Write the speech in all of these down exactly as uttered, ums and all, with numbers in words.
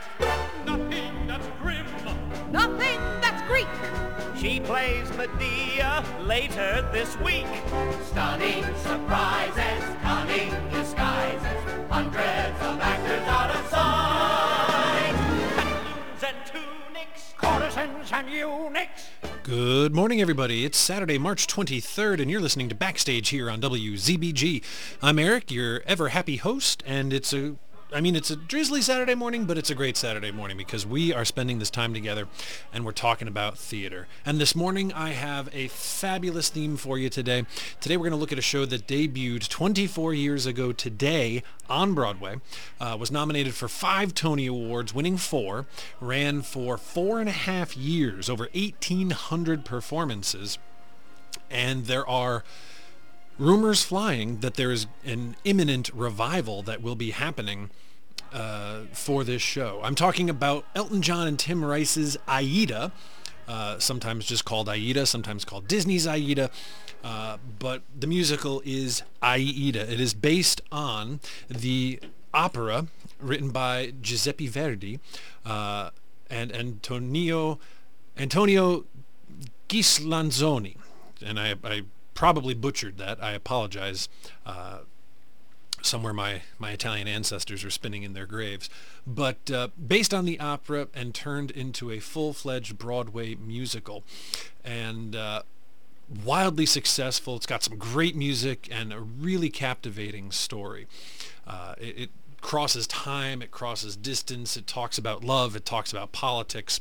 nothing that's grim, nothing that's Greek. She plays Medea later this week. Stunning surprises, cunning disguises, hundreds of actors out of sight. Pantaloons and tunics, courtesans and eunuchs. Good morning, everybody. It's Saturday, March twenty-third, and you're listening to Backstage here on W Z B G. I'm Eric, your ever-happy host, and it's a, I mean, it's a drizzly Saturday morning, but it's a great Saturday morning because we are spending this time together, and we're talking about theater. And this morning, I have a fabulous theme for you today. Today, we're going to look at a show that debuted twenty-four years ago today on Broadway, uh, was nominated for five Tony Awards, winning four, ran for four and a half years, over eighteen hundred performances, and there are rumors flying that there is an imminent revival that will be happening uh, for this show. I'm talking about Elton John and Tim Rice's Aida, uh, sometimes just called Aida, sometimes called Disney's Aida, uh, but the musical is Aida. It is based on the opera written by Giuseppe Verdi uh, and Antonio Antonio Ghislanzoni, and I, I probably butchered that. I apologize. Uh, somewhere my, my Italian ancestors are spinning in their graves. But uh, based on the opera and turned into a full-fledged Broadway musical. And uh, wildly successful. It's got some great music and a really captivating story. Uh, it, it crosses time. It crosses distance. It talks about love. It talks about politics.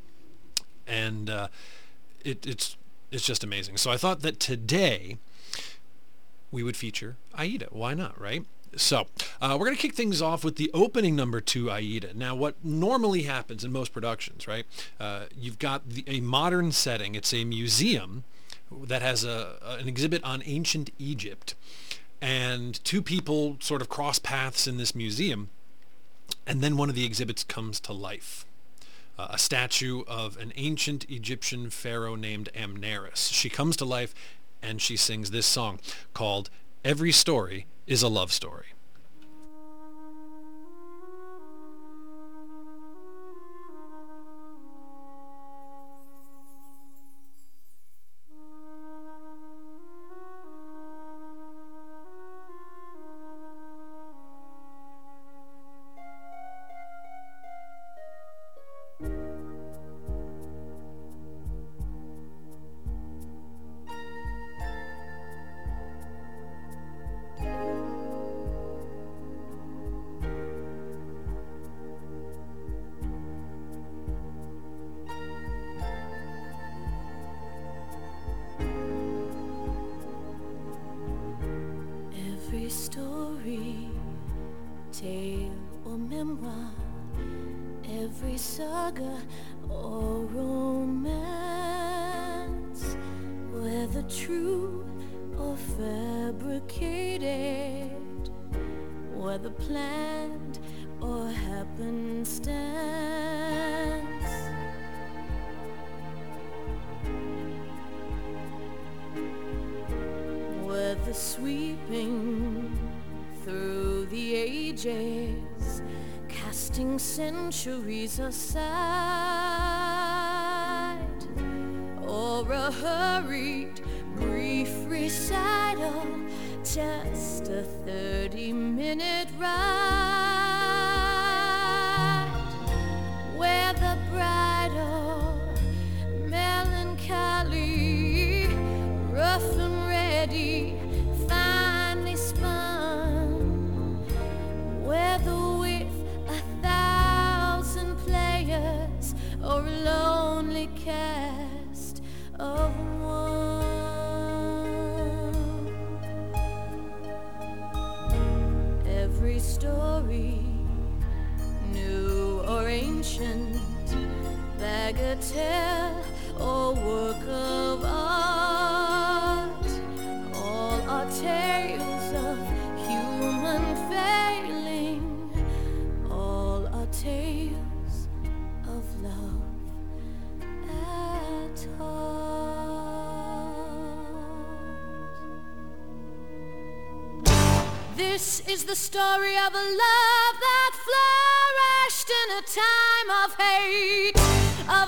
And uh, it, it's It's just amazing. So I thought that today we would feature Aida. Why not, right? So uh, we're going to kick things off with the opening number to Aida. Now, what normally happens in most productions, right? Uh, you've got the, a modern setting. It's a museum that has a, an exhibit on ancient Egypt. And two people sort of cross paths in this museum. And then one of the exhibits comes to life. Uh, a statue of an ancient Egyptian pharaoh named Amneris. She comes to life and she sings this song called Every Story is a Love Story. Every story, tale or memoir, every saga or romance, whether true or fabricated, whether planned or happenstance. Whether sweeping through the ages, casting centuries aside, or a hurried, brief recital, just a thirty-minute ride, where the bridal melancholy, rough and ready, finely spun, whether with a thousand players or a lonely cast of one. Every story, new or ancient, bagatelle or work of art, all are tales of human failing, all are tales of love at heart. This is the story of a love that flourished in the time of hate, of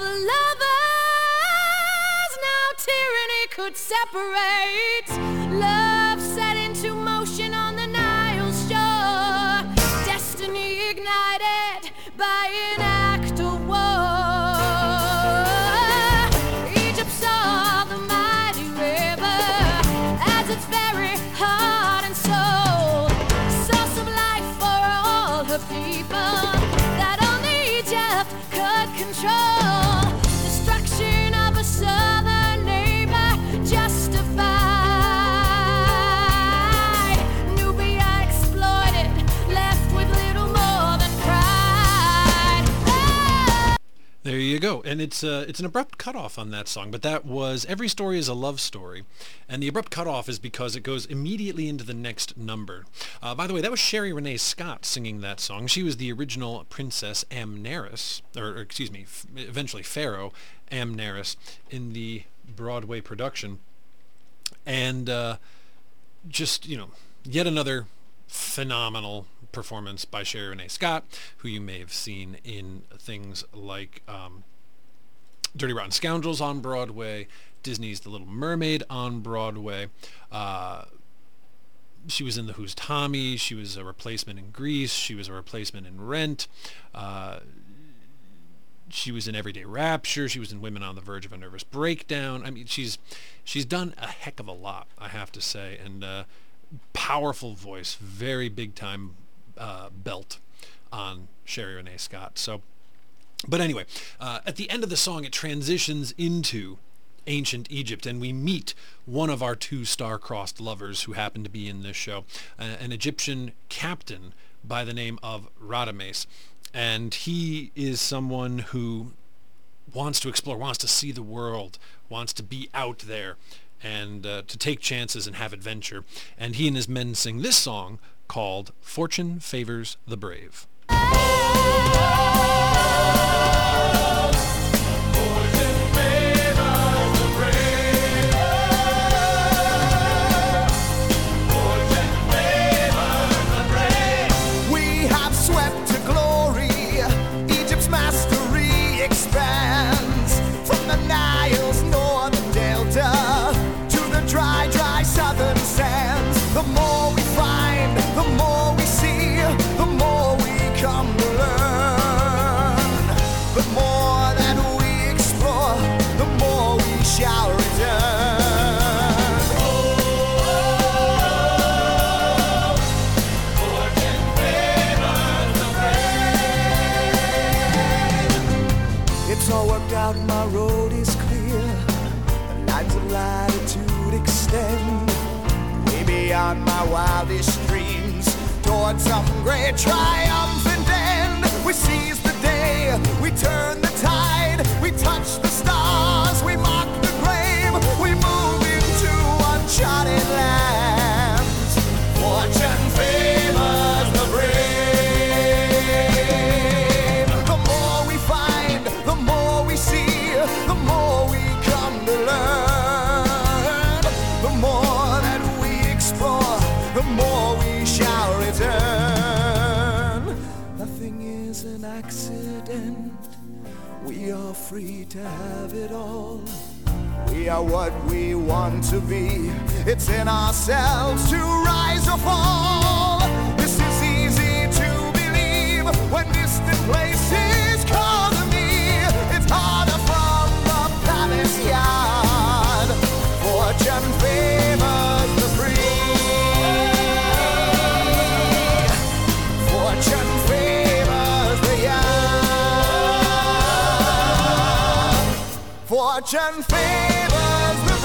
lovers now tyranny could separate. Love set into motion on the Nile's shore, destiny ignited by an act of war. Egypt saw the mighty river as its very heart and soul, source of life for all her people that only Egypt could control. Destruction of a southern neighbor justified. Nubia exploited, left with little more than pride. Oh! There you go. And it's uh, it's an abrupt cutoff on that song, but that was Every Story is a Love Story. And the abrupt cutoff is because it goes immediately into the next number. Uh, by the way, that was Sherry Renee Scott singing that song. She was the original Princess Amneris, or, or excuse me, f- eventually Pharaoh Amneris in the Broadway production. And uh, just, you know, yet another phenomenal performance by Sherry Renee Scott, who you may have seen in things like um, Dirty Rotten Scoundrels on Broadway, Disney's The Little Mermaid on Broadway. Uh, she was in The Who's Tommy. She was a replacement in Grease. She was a replacement in Rent. Uh, she was in Everyday Rapture. She was in Women on the Verge of a Nervous Breakdown. I mean, she's she's done a heck of a lot, I have to say, and uh, powerful voice, very big time uh, belt on Sherry Renee Scott. So, but anyway, uh, at the end of the song, it transitions into ancient Egypt, and we meet one of our two star-crossed lovers who happen to be in this show, uh, an Egyptian captain by the name of Radames. And he is someone who wants to explore, wants to see the world, wants to be out there, and uh, to take chances and have adventure. And he and his men sing this song called Fortune Favors the Brave. The more we find, the more we see, the more we come to learn. The more that we explore, the more we shall return. Oh, fortune favors the brave. It's all worked out, my road is clear. The lines of latitude extend beyond my wildest dreams, towards some great triumphant end. We seize the day, we turn the tide, we touch the stars, we mark the grave, we move into uncharted lands. Fortune favors the brave. The more we find, the more we see, the more we come to learn. The more that the more we shall return. Nothing is an accident. We are free to have it all. We are what we want to be. It's in ourselves to rise or fall. This is easy to believe when distant places call to me. It's harder from the palace yard. Fortune favors the free. Fortune favors the young. Fortune favors the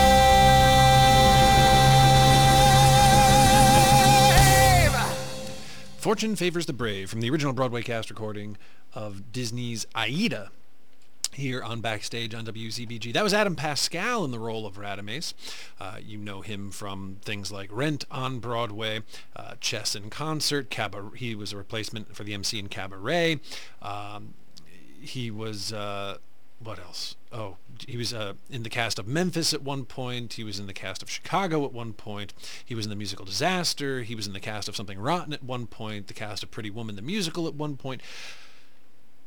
brave. Fortune Favors the Brave, from the original Broadway cast recording of Disney's Aida, here on Backstage on W Z B G. That was Adam Pascal in the role of Radames. Uh, you know him from things like Rent on Broadway, uh, Chess in Concert, Cabaret. He was a replacement for the M C in Cabaret. Um, he was, uh, what else? Oh, he was uh, in the cast of Memphis at one point. He was in the cast of Chicago at one point. He was in the musical Disaster. He was in the cast of Something Rotten at one point. The cast of Pretty Woman the musical at one point.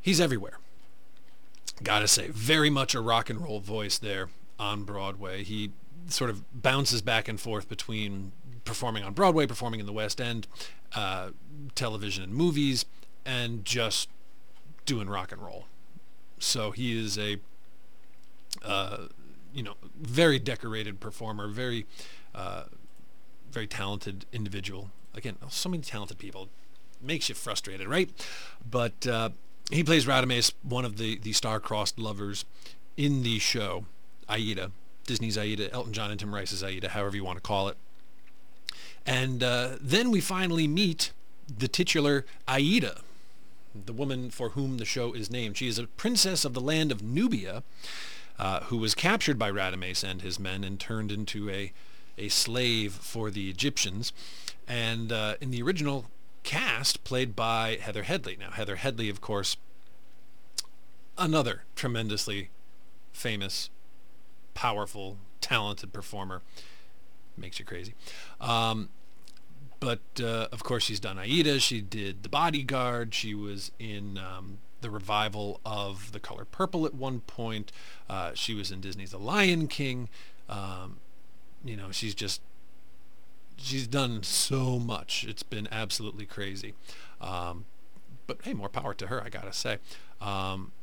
he's everywhere. Gotta say, very much a rock and roll voice there on Broadway. He sort of bounces back and forth between performing on Broadway, performing in the West End, uh, television and movies, and just doing rock and roll. So he is a, uh, you know, very decorated performer, very, uh, very talented individual. Again, so many talented people. Makes you frustrated, right? But uh, he plays Radames, one of the, the star-crossed lovers in the show, Aida. Disney's Aida, Elton John and Tim Rice's Aida, however you want to call it. And uh, then we finally meet the titular Aida, the woman for whom the show is named. She is a princess of the land of Nubia, uh, who was captured by Radames and his men and turned into a, a slave for the Egyptians. And uh, in the original cast, played by Heather Headley. Now, Heather Headley, of course, another tremendously famous, powerful, talented performer. Makes you crazy. Um, but, uh, of course, she's done Aida. She did The Bodyguard. She was in um, the revival of The Color Purple at one point. Uh, she was in Disney's The Lion King. Um, you know, she's just She's done so much. It's been absolutely crazy. Um, but hey, more power to her, I gotta say. Um,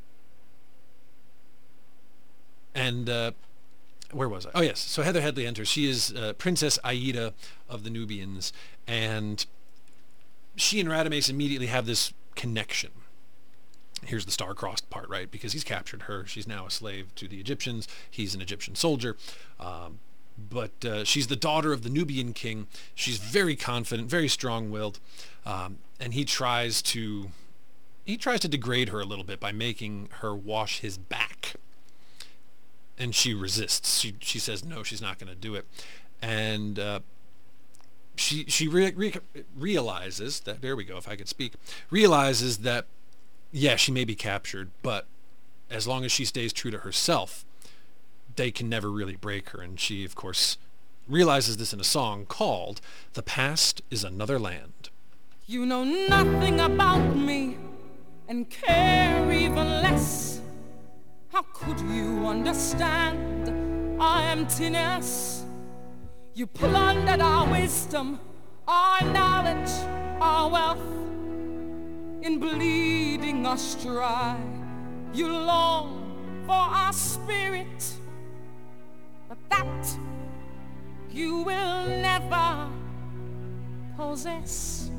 and uh, where was I? Oh yes. So Heather Headley enters. She is uh, Princess Aida of the Nubians, and she and Radames immediately have this connection. Here's the star-crossed part, right? Because he's captured her. She's now a slave to the Egyptians. He's an Egyptian soldier. Um, But uh, she's the daughter of the Nubian king. She's very confident, very strong-willed, um, and he tries to he tries to degrade her a little bit by making her wash his back. And she resists. She she says no, she's not going to do it, and uh, she she re- re- realizes that there we go. If I could speak, realizes that yeah, she may be captured, but as long as she stays true to herself, they can never really break her. And she, of course, realizes this in a song called The Past is Another Land. You know nothing about me and care even less. How could you understand our emptiness? You plundered our wisdom, our knowledge, our wealth. In bleeding us dry, you long for our spirit, but that you will never possess.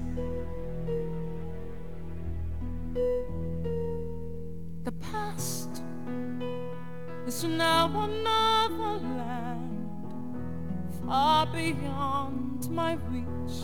The past is now another land, far beyond my reach,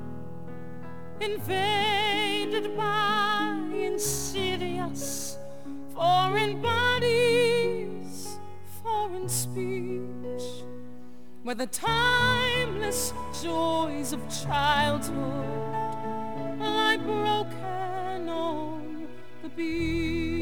invaded by insidious foreign bodies, foreign speech, where the timeless joys of childhood lie broken on the beach.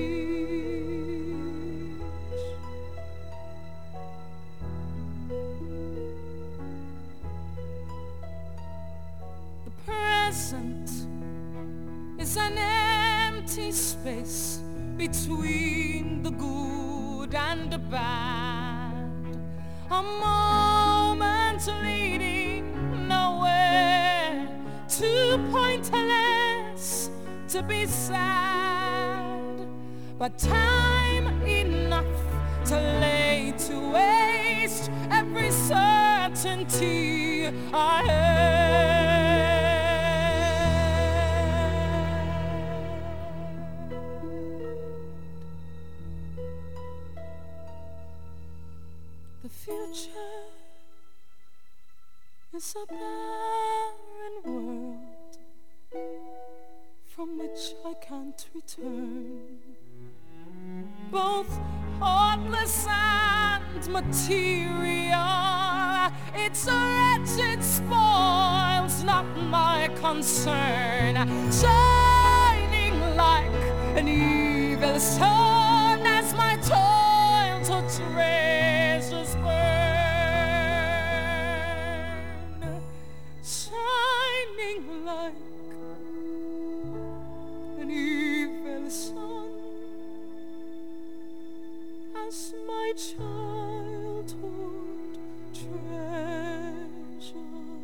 The present is an empty space between the good and the bad, a moment leading nowhere, too pointless to be sad, but time enough to lay to waste every certainty I had. The future is a barren world from which I can't return. Both heartless and material, it's a wretched spoils, not my concern. Shining like an evil sun as my toil to treasures burn. Shining like an evil sun as my childhood treasures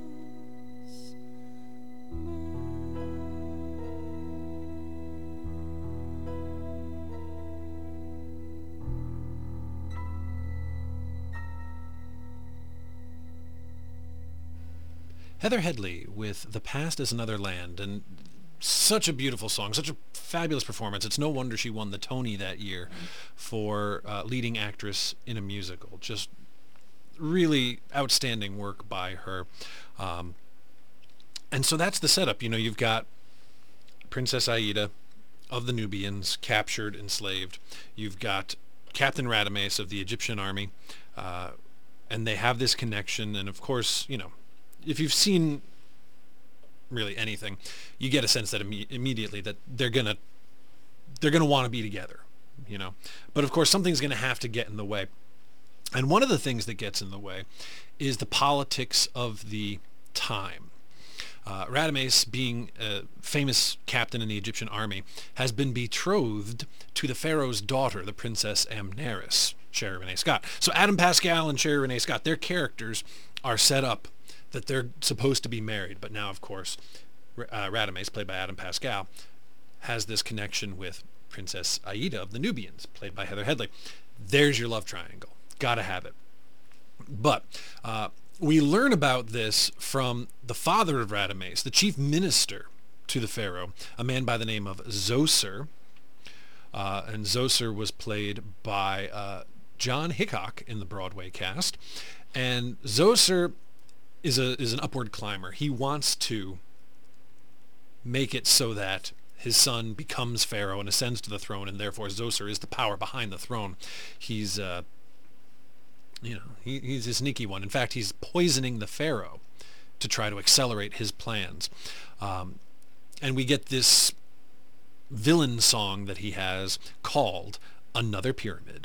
Heather Headley with The Past is Another Land, and such a beautiful song, such a fabulous performance. It's no wonder she won the Tony that year for uh, leading actress in a musical. Just really outstanding work by her. Um, and so that's the setup. You know, you've got Princess Aida of the Nubians, captured, enslaved. You've got Captain Radames of the Egyptian army, uh, and they have this connection. And of course, you know, if you've seen really anything, you get a sense that imme- immediately that they're gonna they're gonna want to be together, you know. But of course, something's gonna have to get in the way, and one of the things that gets in the way is the politics of the time. Uh, Radames, being a famous captain in the Egyptian army, has been betrothed to the pharaoh's daughter, the Princess Amneris, Sherry Renee Scott. So Adam Pascal and Sherry Renee Scott, their characters are set up that they're supposed to be married, but now, of course, uh, Radames, played by Adam Pascal, has this connection with Princess Aida of the Nubians, played by Heather Headley. There's your love triangle. Gotta have it. But uh, we learn about this from the father of Radames, the chief minister to the pharaoh, a man by the name of Zoser. Uh, and Zoser was played by uh, John Hickok in the Broadway cast. And Zoser is a is an upward climber. He wants to make it so that his son becomes pharaoh and ascends to the throne, and therefore Zoser is the power behind the throne. He's uh, you know, he, he's a sneaky one. In fact, he's poisoning the pharaoh to try to accelerate his plans. Um, and we get this villain song that he has called Another Pyramid.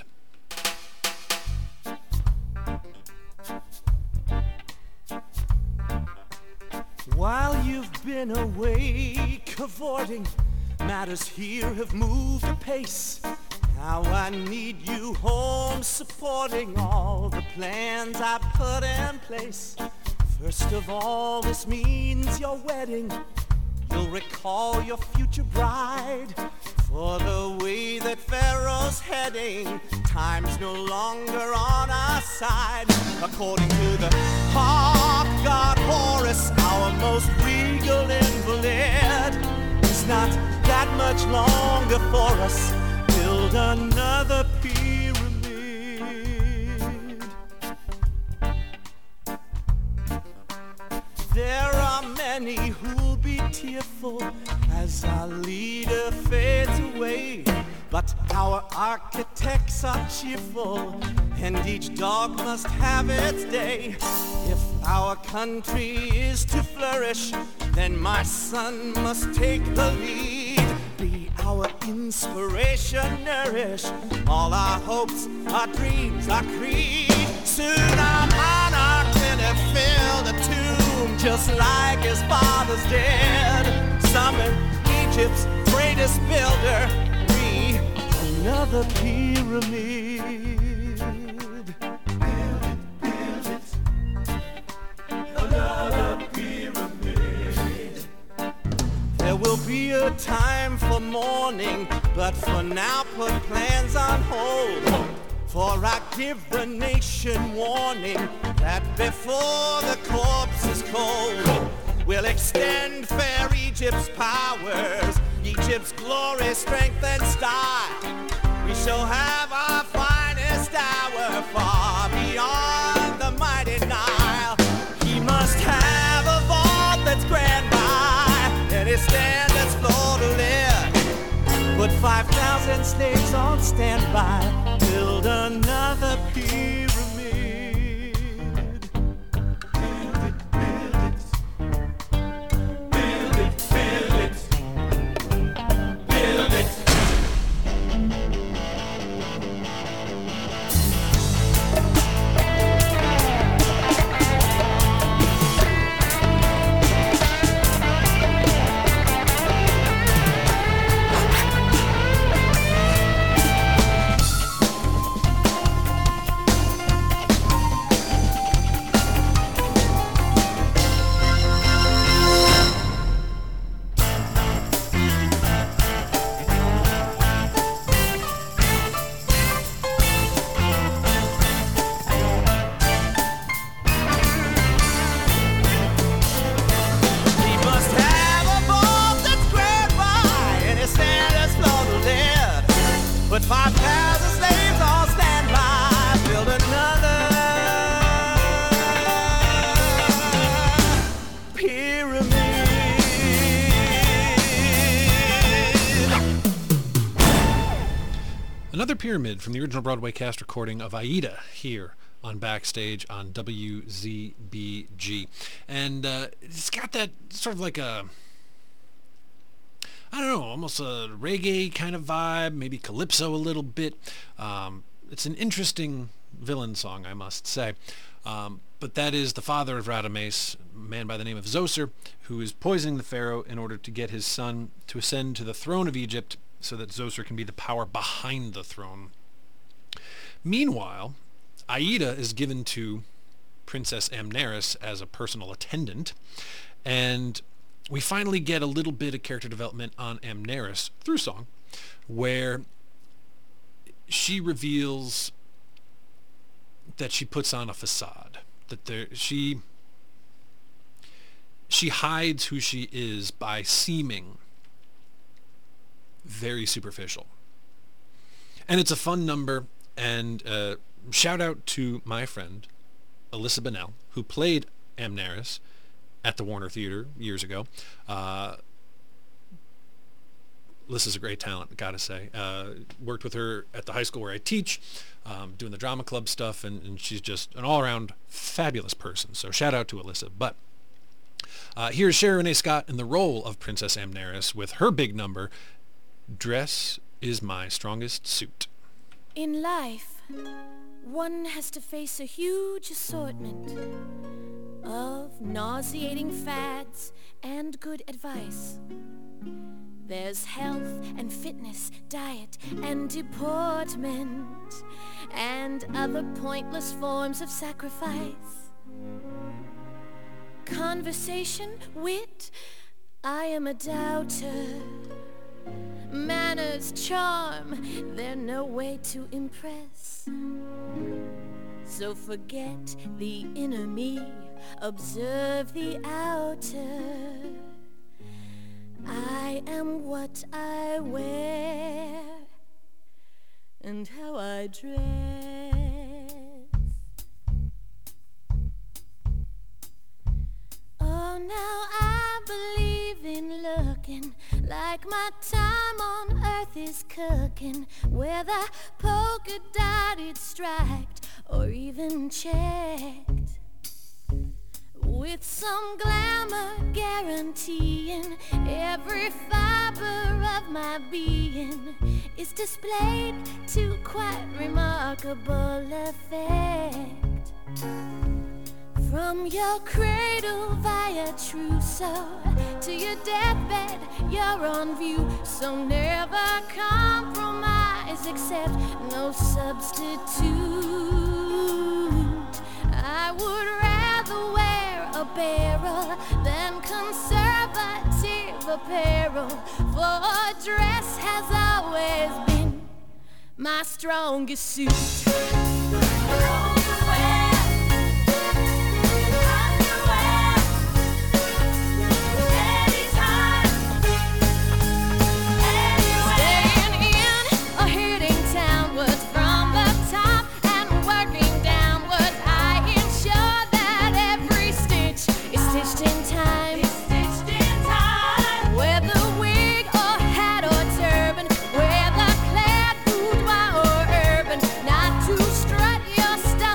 While you've been away cavorting, matters here have moved apace. Now I need you home supporting all the plans I put in place. First of all, this means your wedding. You'll recall your future bride. For the way that Pharaoh's heading, time's no longer on our side. According to the hawk god Horus, our most regal invalid, it's not that much longer for us. Build another pyramid. There are many who'll be tearful as our leader fades away, but our architects are cheerful, and each dog must have its day. If our country is to flourish, then my son must take the lead. Be our inspiration, nourish all our hopes, our dreams, our creed. Soon our monarch will fill the tomb just like his fathers did. Summon Egypt's greatest builder, be another pyramid. Build it, build it, another pyramid. There will be a time for mourning, but for now put plans on hold. For I give the nation warning that before the corpse is cold, we'll extend fair Egypt's powers, Egypt's glory, strength, and style. We shall have our finest hour far beyond the mighty Nile. He must have a vault that's grand by any standards floor to live. Put five thousand slaves on standby, build another pyramid. With five thousand slaves on standby, build another pyramid. Another pyramid from the original Broadway cast recording of Aida here on Backstage on W Z B G. And uh, it's got that sort of like a, I don't know, almost a reggae kind of vibe, maybe calypso a little bit. Um, it's an interesting villain song, I must say. Um, but that is the father of Radames, a man by the name of Zoser, who is poisoning the pharaoh in order to get his son to ascend to the throne of Egypt so that Zoser can be the power behind the throne. Meanwhile, Aida is given to Princess Amneris as a personal attendant, and we finally get a little bit of character development on Amneris through song, where she reveals that she puts on a facade, that there she she hides who she is by seeming very superficial. And it's a fun number, and uh, shout out to my friend Alyssa Bennell, who played Amneris at the Warner Theater years ago. Uh, Alyssa's a great talent, gotta say. Uh, worked with her at the high school where I teach, um, doing the drama club stuff, and, and she's just an all-around fabulous person. So shout out to Alyssa. But uh, here's Sherry Renee Scott in the role of Princess Amneris with her big number, Dress is My Strongest Suit. In life, one has to face a huge assortment of nauseating fads and good advice. There's health and fitness, diet and deportment, and other pointless forms of sacrifice. Conversation, wit, I am a doubter. Manners, charm, they're no way to impress. So forget the inner me, observe the outer. I am what I wear and how I dress. Oh, now I believe in looking like my time on earth is cooking, whether polka dotted, striped, or even checked, with some glamour guaranteeing every fiber of my being is displayed to quite remarkable effect. From your cradle via trousseau to your deathbed, you're on view. So never compromise, accept no substitute. I would rather wear a barrel than conservative apparel, for dress has always been my strongest suit. Your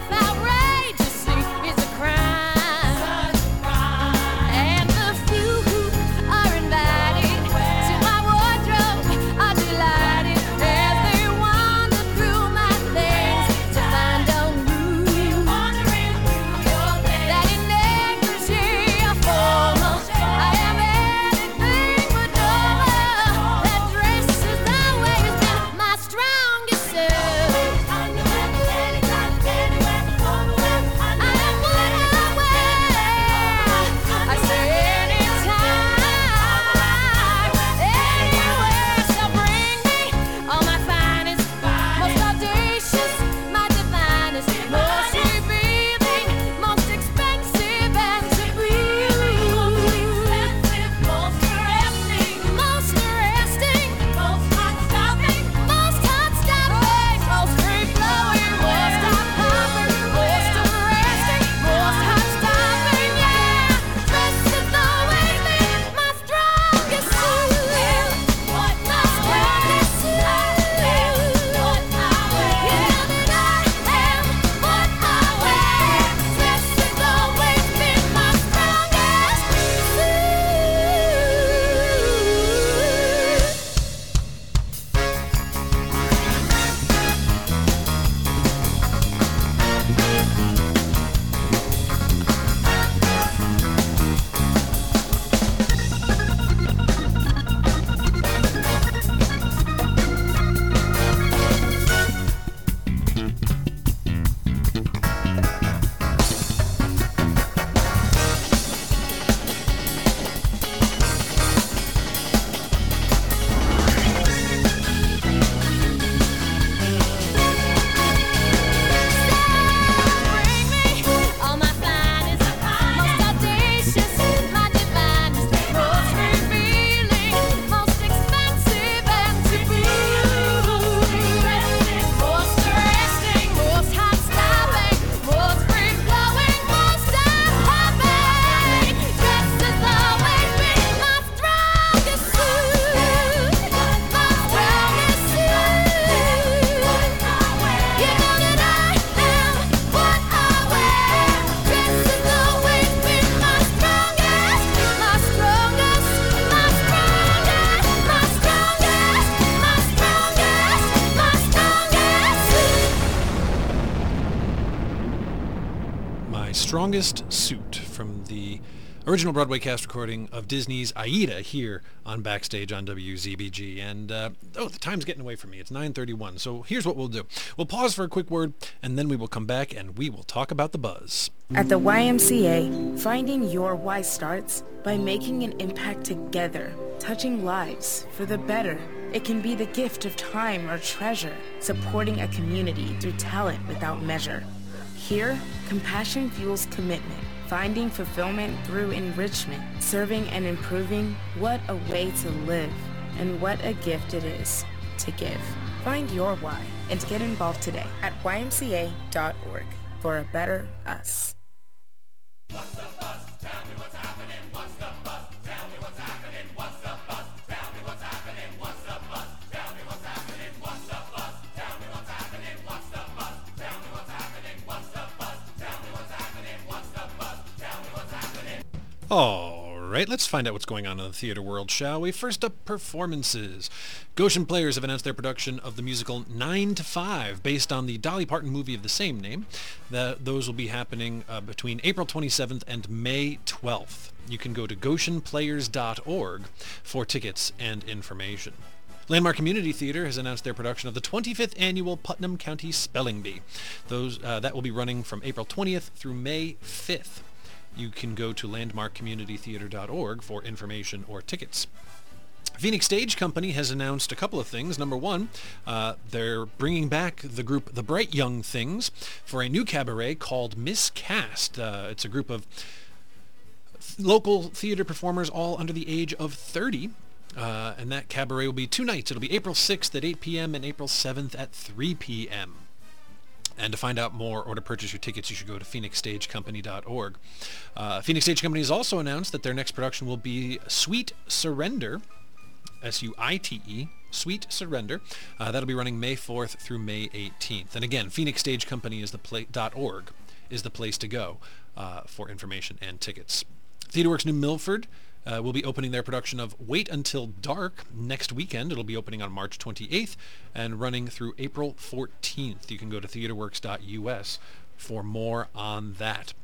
Strongest Suit from the original Broadway cast recording of Disney's Aida here on Backstage on W Z B G. And, uh, oh, the time's getting away from me. It's nine thirty-one. So here's what we'll do. We'll pause for a quick word, and then we will come back and we will talk about the buzz. At the Y M C A, finding your why starts by making an impact together, touching lives for the better. It can be the gift of time or treasure, supporting a community through talent without measure. Here, compassion fuels commitment, finding fulfillment through enrichment, serving and improving. What a way to live, and what a gift it is to give. Find your why and get involved today at Y M C A dot org for a better us. What's the buzz? Tell me what's happening. What's the buzz? Tell me what's happening. What's the buzz? Tell me what's happening. What's the buzz? Tell me what's happening. What's the buzz? Tell me what's happening. What's the buzz? Tell me what's happening. What's the buzz? Tell me what's happening. What's the buzz? Tell me what's happening. All right, let's find out what's going on in the theater world, shall we? First up, performances. Goshen Players have announced their production of the musical nine to five, based on the Dolly Parton movie of the same name. That those will be happening uh, between April twenty-seventh and May twelfth. You can go to goshen players dot org for tickets and information. Landmark Community Theater has announced their production of the twenty-fifth Annual Putnam County Spelling Bee. Those uh, that will be running from April twentieth through May fifth. You can go to landmark community theater dot org for information or tickets. Phoenix Stage Company has announced a couple of things. Number one, uh, they're bringing back the group The Bright Young Things for a new cabaret called Miscast. Uh, it's a group of local theater performers all under the age of thirty. Uh, and that cabaret will be two nights. It'll be April sixth at eight p.m. and April seventh at three p.m. And to find out more or to purchase your tickets, you should go to phoenix stage company dot org. Uh, Phoenix Stage Company has also announced that their next production will be Sweet Surrender, S U I T E, Sweet Surrender. Uh, that'll be running May fourth through May eighteenth. And again, Phoenix Stage Company is the pla- .org is the place to go uh, for information and tickets. TheaterWorks New Milford Uh, will be opening their production of Wait Until Dark next weekend. It'll be opening on March twenty-eighth and running through April fourteenth. You can go to theaterworks dot U S for more on that.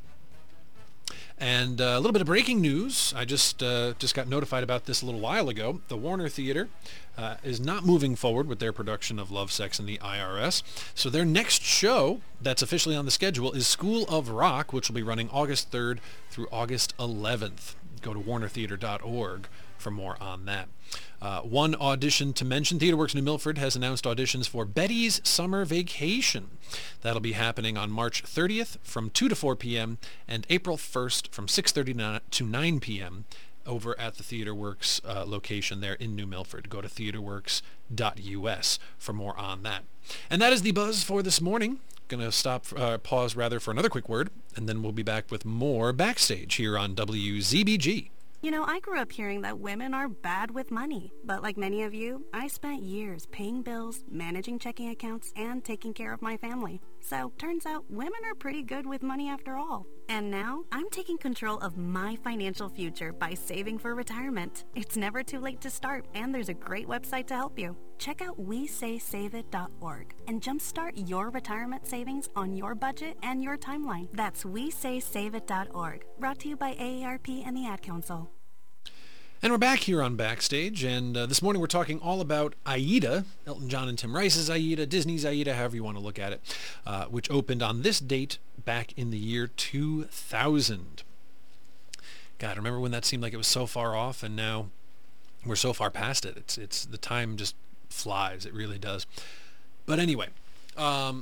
And uh, a little bit of breaking news. I just uh, just got notified about this a little while ago. The Warner Theater uh, is not moving forward with their production of Love, Sex, and the I R S. So their next show that's officially on the schedule is School of Rock, which will be running August third through August eleventh. Go to warner theater dot org for more on that. Uh, one audition to mention, TheaterWorks New Milford has announced auditions for Betty's Summer Vacation. That'll be happening on March thirtieth from two to four p.m. and April first from six thirty to nine p.m. over at the TheaterWorks uh, location there in New Milford. Go to theaterworks dot U S for more on that. And that is the buzz for this morning. Going to stop, uh, pause rather, for another quick word, and then we'll be back with more Backstage here on W Z B G. You know, I grew up hearing that women are bad with money. But like many of you, I spent years paying bills, managing checking accounts, and taking care of my family. So, turns out women are pretty good with money after all. And now, I'm taking control of my financial future by saving for retirement. It's never too late to start, and there's a great website to help you. Check out we say save it dot org and jumpstart your retirement savings on your budget and your timeline. That's we say save it dot org. Brought to you by A A R P and the Ad Council. And we're back here on Backstage, and uh, this morning we're talking all about Aida, Elton John and Tim Rice's Aida, Disney's Aida, however you want to look at it, uh, which opened on this date back in the year two thousand. God, remember when that seemed like it was so far off, and now we're so far past it. It's it's the time just flies. It really does. But anyway, um,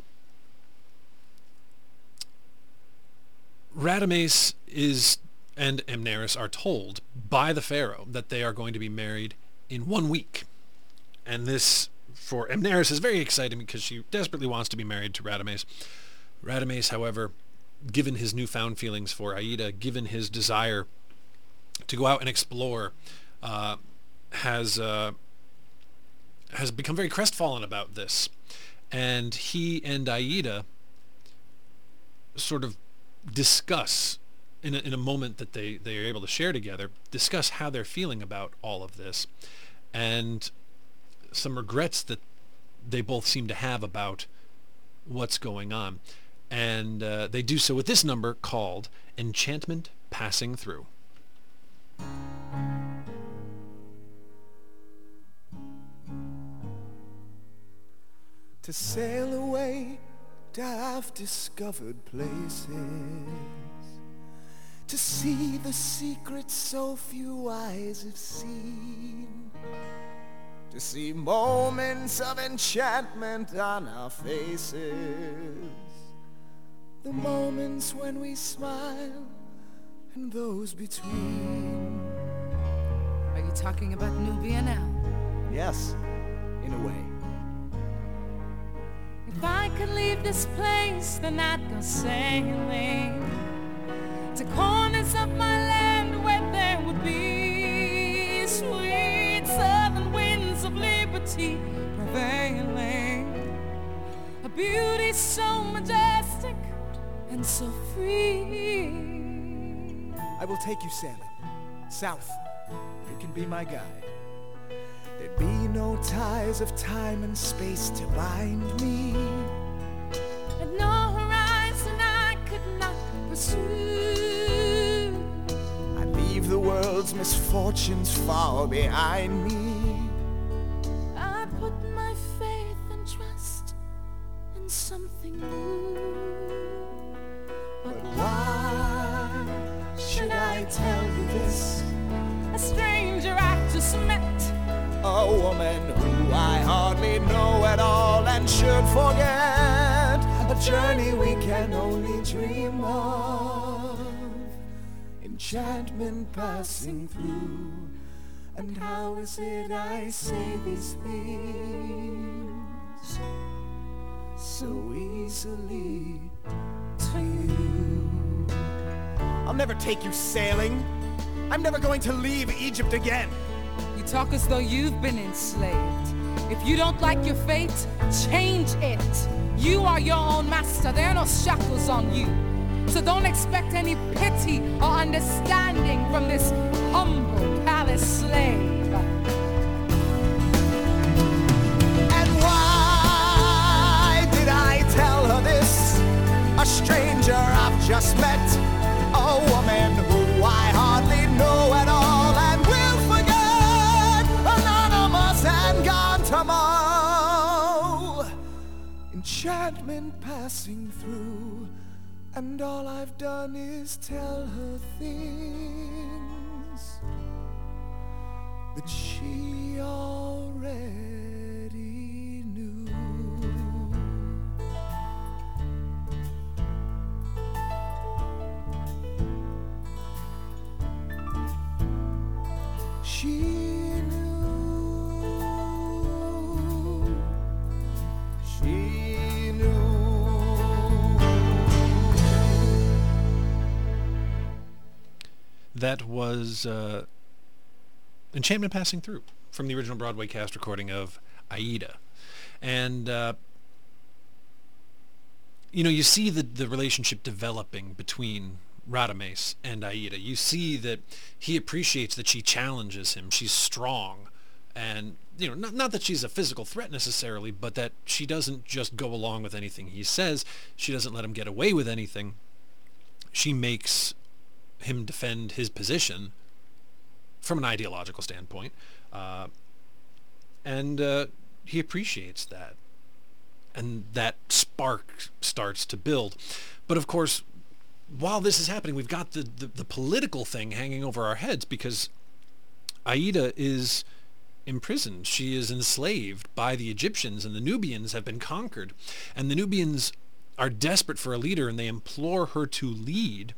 Radames is and Amneris are told by the Pharaoh that they are going to be married in one week. And this, for Amneris, is very exciting because she desperately wants to be married to Radames. Radames, however, given his newfound feelings for Aida, given his desire to go out and explore, uh, has uh, has become very crestfallen about this. And he and Aida sort of discuss, in a, in a moment that they, they are able to share together, discuss how they're feeling about all of this, and some regrets that they both seem to have about what's going on. And uh, they do so with this number called Enchantment Passing Through. To sail away to half discovered places, to see the secrets so few eyes have seen, to see moments of enchantment on our faces, the moments when we smile and those between. Are you talking about Nubia now? Yes, in a way. If I could leave this place, then I'd go sailing to corners of my land where there would be sweet southern winds of liberty prevailing, a beauty so majestic and so free. I will take you sailing south. You can be my guide. There'd be no ties of time and space to bind me, And no horizon I could not pursue. I'd leave the world's misfortunes far behind me. I put my faith and trust in something new. But Why should I tell you this? a stranger I just met, A woman who I hardly know at all and should forget, a journey we can only dream of, enchantment passing through. And how is it I say these things so easily to you? I'll never take you sailing. I'm never going to leave Egypt again. you talk as though you've been enslaved. If you don't like your fate, change it. You are your own master. There are no shackles on you. So don't expect any pity or understanding from this humble palace slave. And why did I tell her this? A stranger I've just met, a woman who I hardly know at all and will forget, anonymous and gone tomorrow. Enchantment passing through, and all I've done is tell her things that she already knew. She knew, she knew. That was uh, Enchantment Passing Through from the original Broadway cast recording of Aida. And, uh, you know, you see the, the relationship developing between Radames and Aida. You see that he appreciates that she challenges him. She's strong. And, you know, not, not that she's a physical threat necessarily, but that she doesn't just go along with anything he says. She doesn't let him get away with anything. She makes him defend his position from an ideological standpoint. Uh, and uh, he appreciates that. And that spark starts to build. But of course, while this is happening, we've got the, the, the political thing hanging over our heads, because Aida is imprisoned. She is enslaved by the Egyptians, and the Nubians have been conquered. And the Nubians are desperate for a leader, and they implore her to lead.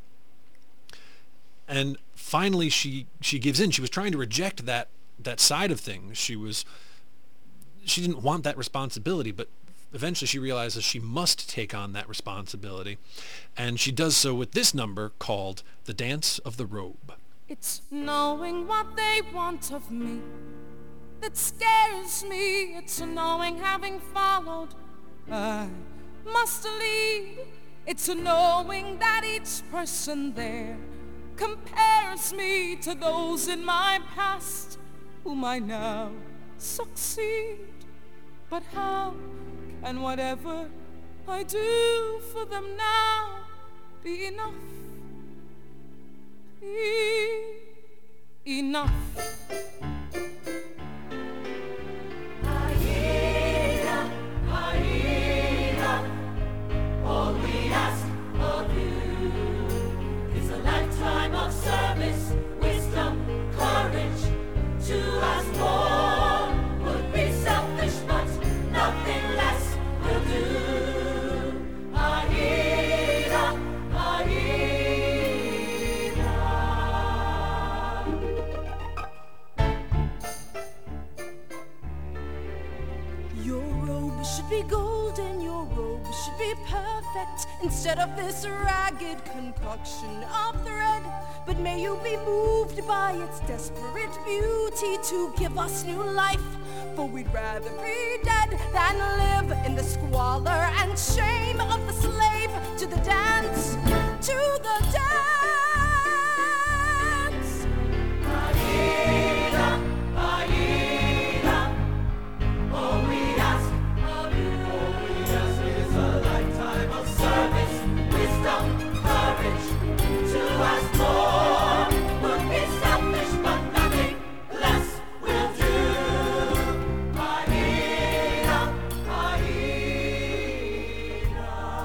And finally she she gives in. She was trying to reject that that side of things. She was she didn't want that responsibility, but eventually she realizes she must take on that responsibility. And she does so with this number called The Dance of the Robe. It's knowing what they want of me that scares me. It's knowing, having followed, I must lead. It's knowing that each person there compares me to those in my past whom I now succeed. But how can whatever I do for them now be enough? Be enough. Aida, Aida, all we ask of you is a lifetime of service, wisdom, courage. To ask more would be selfish, but nothing less will do. Aida, Your robe should be golden, your robe should be perfect, instead of this ragged concoction of thread. But may you be moved by its desperate beauty to give us new life, for we'd rather be dead than live in the squalor and shame of the slave. To the dance, to the dance. Aida, Aida, all we ask of you, all we ask is a lifetime of service, wisdom, courage. To ask more would be selfish, but nothing less will do. Aida, Aida.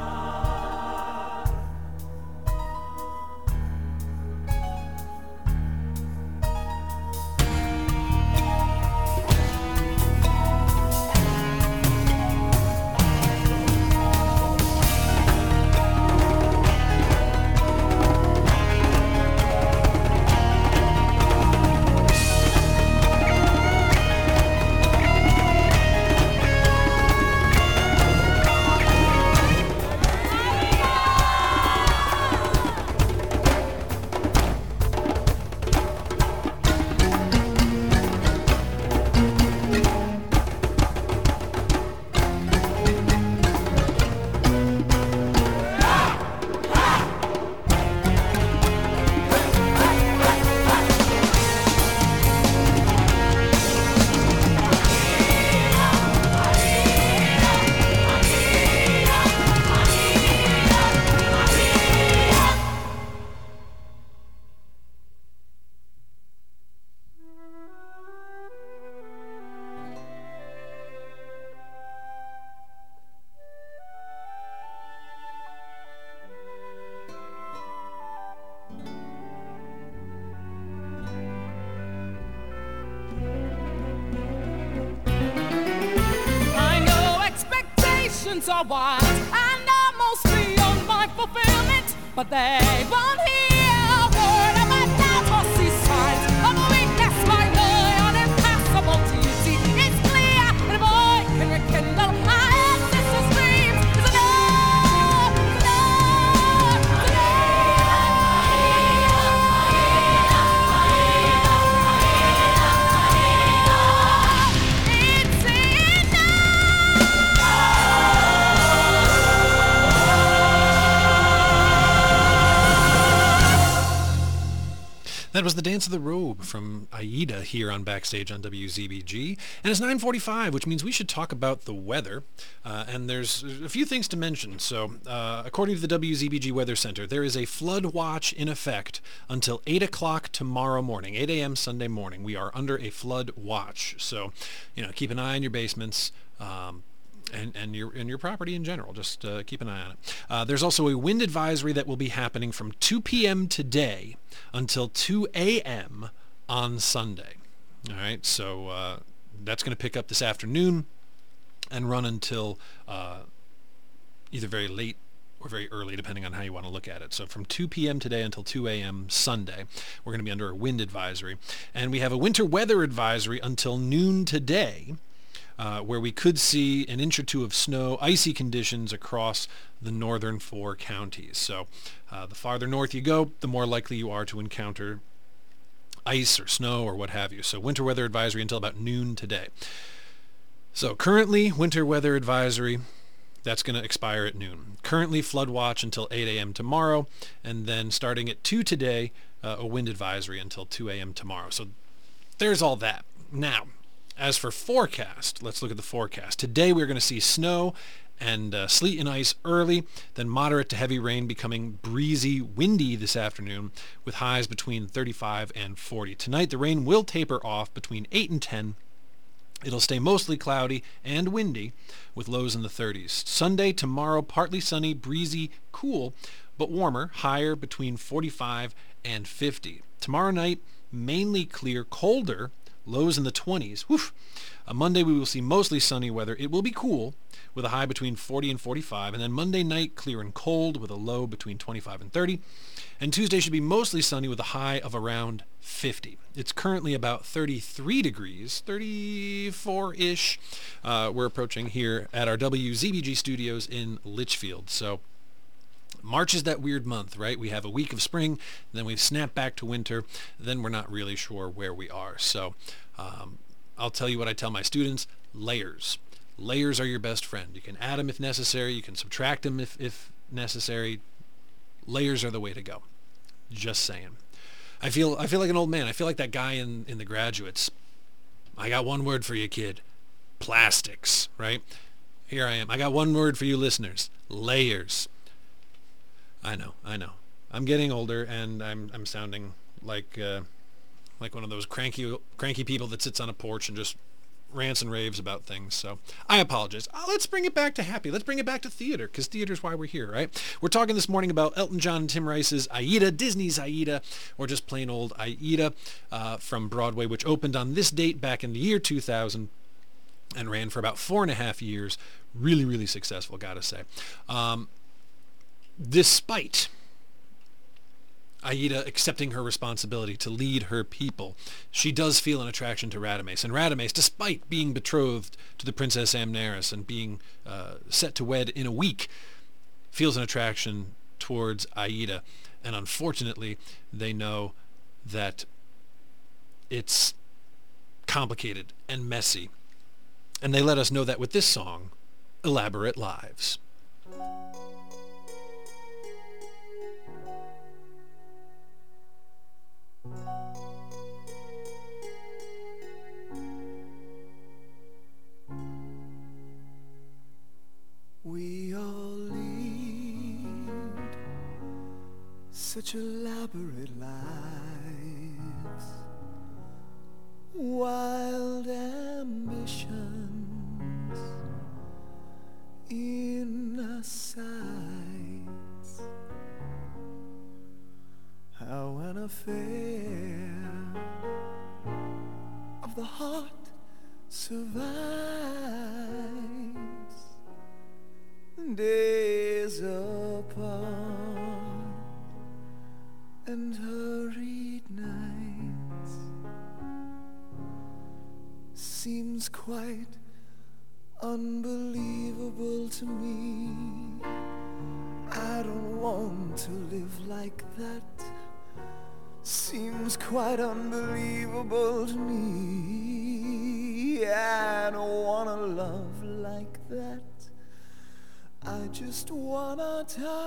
I know expectations are wide and almost beyond my fulfillment, but they won't hear a word of my doubt or see signs of a weakness. My loyal, impassable duty is clear, and a boy can rekindle our ancestors' dreams. Is enough, enough, enough. It's That was the Dance of the Robe from Aida here on Backstage on W Z B G. And it's nine forty-five, which means we should talk about the weather. Uh, and there's a few things to mention. So uh, according to the W Z B G Weather Center, there is a flood watch in effect until eight o'clock tomorrow morning, eight a.m. Sunday morning. We are under a flood watch. So, you know, keep an eye on your basements. Um, And, and your and your property in general. Just uh, keep an eye on it. Uh, there's also a wind advisory that will be happening from two p.m. today until two a.m. on Sunday. All right, so uh, that's going to pick up this afternoon and run until uh, either very late or very early, depending on how you want to look at it. So from two p.m. today until two a.m. Sunday, we're going to be under a wind advisory. And we have a winter weather advisory until noon today, Uh, where we could see an inch or two of snow, icy conditions across the northern four counties. So uh, the farther north you go, the more likely you are to encounter ice or snow or what have you. So winter weather advisory until about noon today. So currently, winter weather advisory, that's going to expire at noon. Currently, flood watch until eight a.m. tomorrow, and then starting at two today, uh, a wind advisory until two a.m. tomorrow. So there's all that. Now, as for forecast, let's look at the forecast. Today we're going to see snow and uh, sleet and ice early, then moderate to heavy rain becoming breezy, windy this afternoon with highs between thirty-five and forty. Tonight the rain will taper off between eight and ten. It'll stay mostly cloudy and windy with lows in the thirties. Sunday, tomorrow, partly sunny, breezy, cool, but warmer, higher between forty-five and fifty. Tomorrow night, mainly clear, colder, lows in the twenties. Woof. On Monday, we will see mostly sunny weather. It will be cool with a high between forty and forty-five. And then Monday night, clear and cold with a low between twenty-five and thirty. And Tuesday should be mostly sunny with a high of around fifty. It's currently about thirty-three degrees, thirty-four-ish. Uh, we're approaching here at our W Z B G studios in Litchfield. So March is that weird month, right? We have a week of spring, then we snap back to winter, then we're not really sure where we are. So um, I'll tell you what I tell my students: layers. Layers are your best friend. You can add them if necessary. You can subtract them if, if necessary. Layers are the way to go. Just saying. I feel I feel like an old man. I feel like that guy in, in The Graduates. I got one word for you, kid. Plastics, right? Here I am. I got one word for you listeners. Layers. I know, I know. I'm getting older, and I'm I'm sounding like uh, like one of those cranky cranky people that sits on a porch and just rants and raves about things. So I apologize. Uh, let's bring it back to happy. Let's bring it back to theater, because theater's why we're here, right? We're talking this morning about Elton John and Tim Rice's Aida, Disney's Aida, or just plain old Aida uh, from Broadway, which opened on this date back in the year two thousand and ran for about four and a half years. Really, really successful, gotta say. Um, Despite Aida accepting her responsibility to lead her people, she does feel an attraction to Radames. And Radames, despite being betrothed to the Princess Amneris and being uh, set to wed in a week, feels an attraction towards Aida. And unfortunately, they know that it's complicated and messy. And they let us know that with this song, Elaborate Lives. We all lead such elaborate lives, wild ambitions in our sights. How an affair of the heart survives days apart and hurried nights. Seems quite unbelievable to me. I don't want to live like that. Seems quite unbelievable to me. I don't want to love like that. I just want our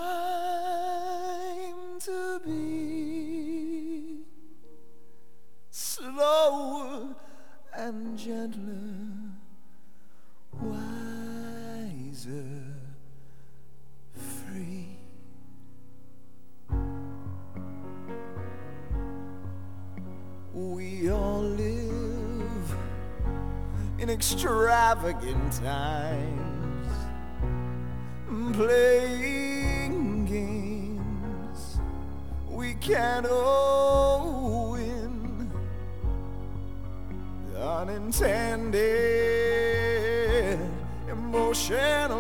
time to be slower and gentler, wiser, free. We all live in extravagant times, playing games we can't all win. Unintended emotional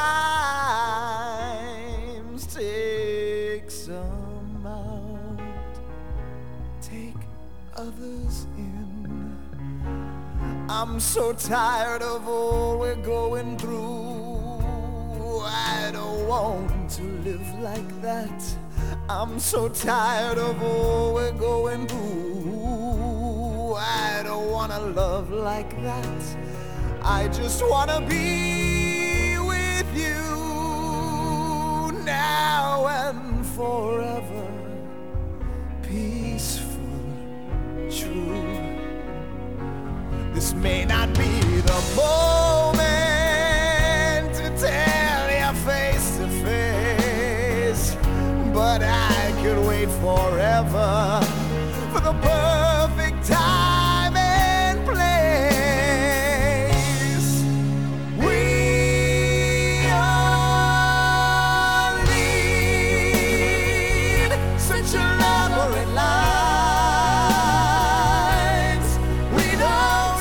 crimes. Take some out, take others in. I'm so tired of all we're going through. I don't want to live like that. I'm so tired of all we're going through. I don't want to love like that. I just want to be with you now and forever. Peaceful, true. This may not be the moment to tell could wait forever for the perfect time and place. We all lead such elaborate lives. We don't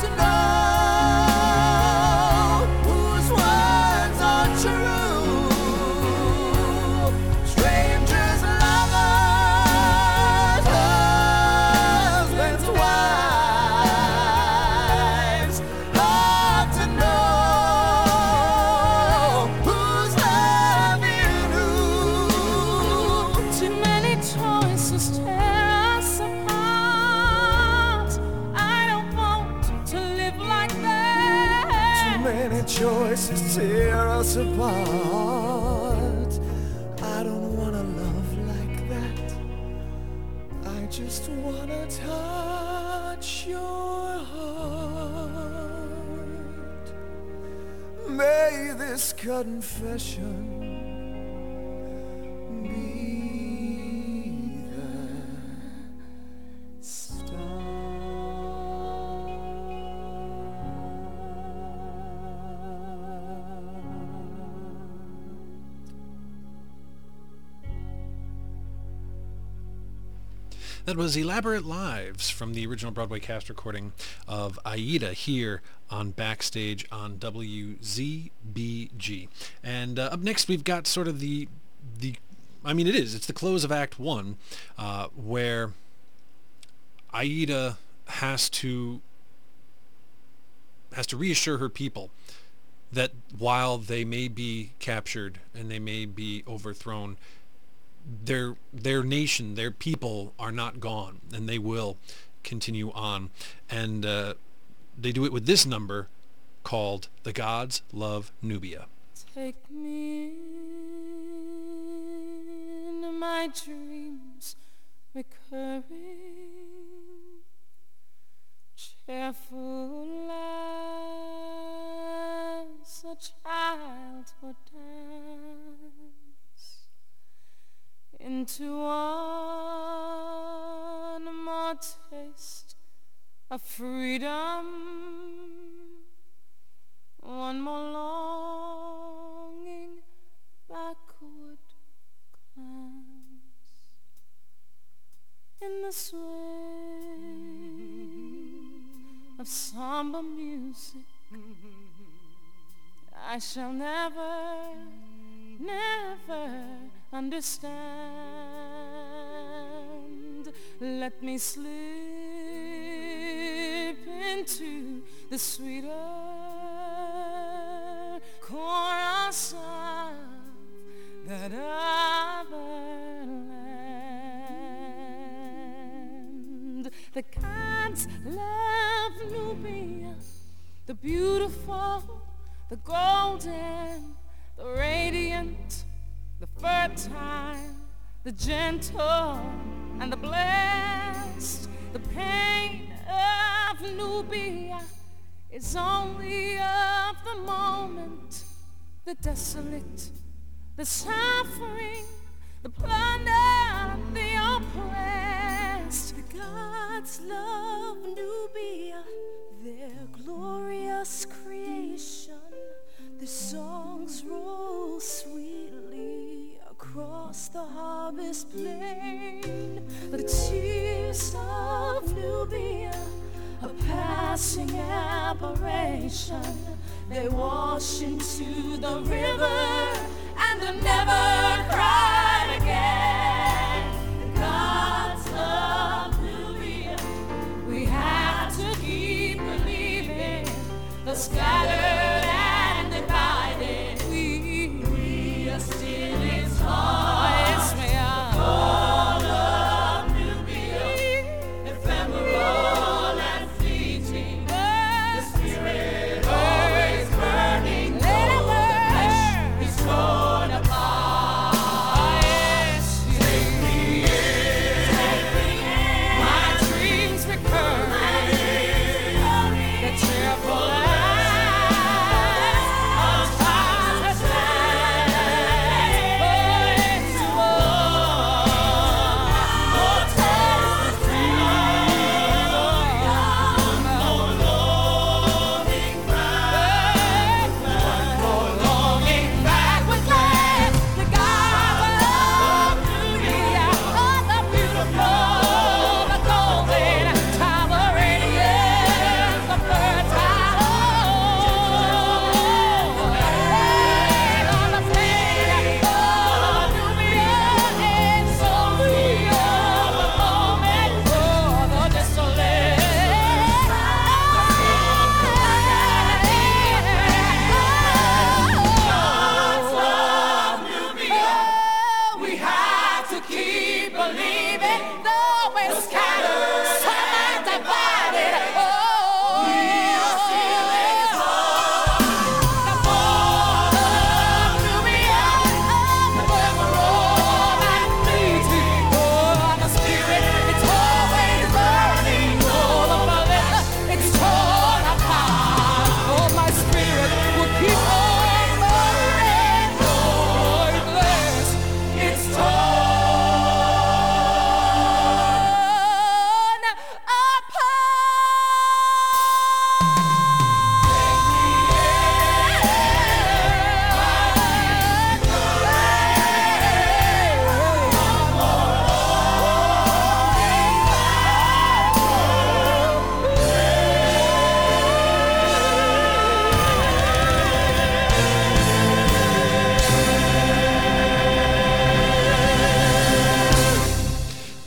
know whose words are true. Strangers, lovers, husbands, wives. Hard to know who's loving who. Too many choices tear us apart. I don't want to live like that. Too many choices tear us apart. I don't wanna love like that. I just wanna touch your heart. May this confession be the That was Elaborate Lives from the original Broadway cast recording of Aida here on Backstage on W Z B G. And uh, up next we've got sort of the, the I mean it is, it's the close of Act One, uh, where Aida has to has to reassure her people that while they may be captured and they may be overthrown, their their nation, their people are not gone, and they will continue on. And uh, they do it with this number called The Gods Love Nubia. Take me into my dreams, recurring, cheerful as a childhood dance, into one more taste of freedom, one more longing backward glance. In the swing of somber music, I shall never, never understand. Let me slip into the sweeter chorus of that other land. The gods love Nubia, the beautiful, the golden, the radiant, the fertile, the gentle, and the blessed. The pain of Nubia is only of the moment. The desolate, the suffering, the plunder, the oppressed. The gods love Nubia, their glorious creation. The songs roll sweetly across the harvest plain. The tears of Nubia, a passing aberration. They wash into the river and are never cried again. The gods love Nubia. We have to keep believing. The scattered and divided, we, we are still its heart. Yes, we are. The call of Nubia, ephemeral and fleeting. The spirit always burning, though the flesh is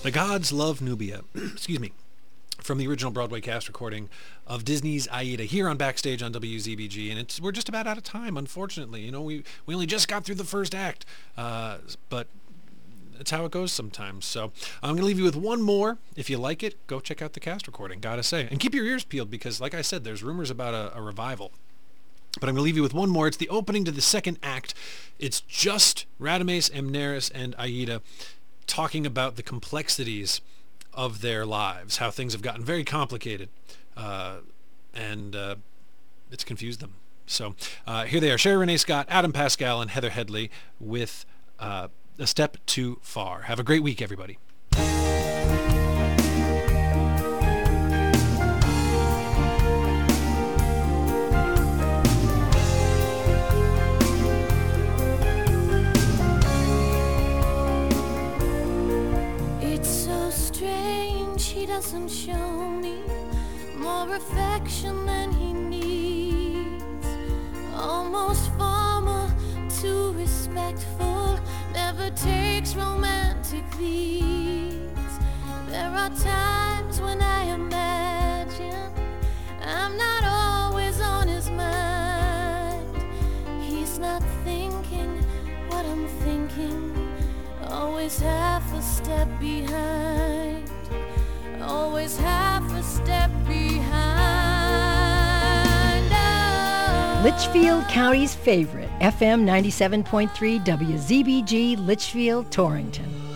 The Gods Love Nubia, excuse me, from the original Broadway cast recording of Disney's Aida here on Backstage on W Z B G. And it's we're just about out of time, unfortunately. You know, we, we only just got through the first act, uh, but it's how it goes sometimes. So I'm going to leave you with one more. If you like it, go check out the cast recording, gotta say. And keep your ears peeled because, like I said, there's rumors about a, a revival. But I'm going to leave you with one more. It's the opening to the second act. It's just Radames, Amneris, and Aida talking about the complexities of their lives, how things have gotten very complicated, uh, and uh, it's confused them. So uh, here they are, Sherry Renee Scott, Adam Pascal, and Heather Headley with uh, A Step Too Far. Have a great week, everybody. Doesn't show me more affection than he needs. Almost formal, too respectful, never takes romantic leads. There are times when I imagine I'm not always on his mind. He's not thinking what I'm thinking, always half a step behind. Always half a step behind. Oh. Litchfield County's favorite, F M ninety-seven point three W Z B G, Litchfield, Torrington.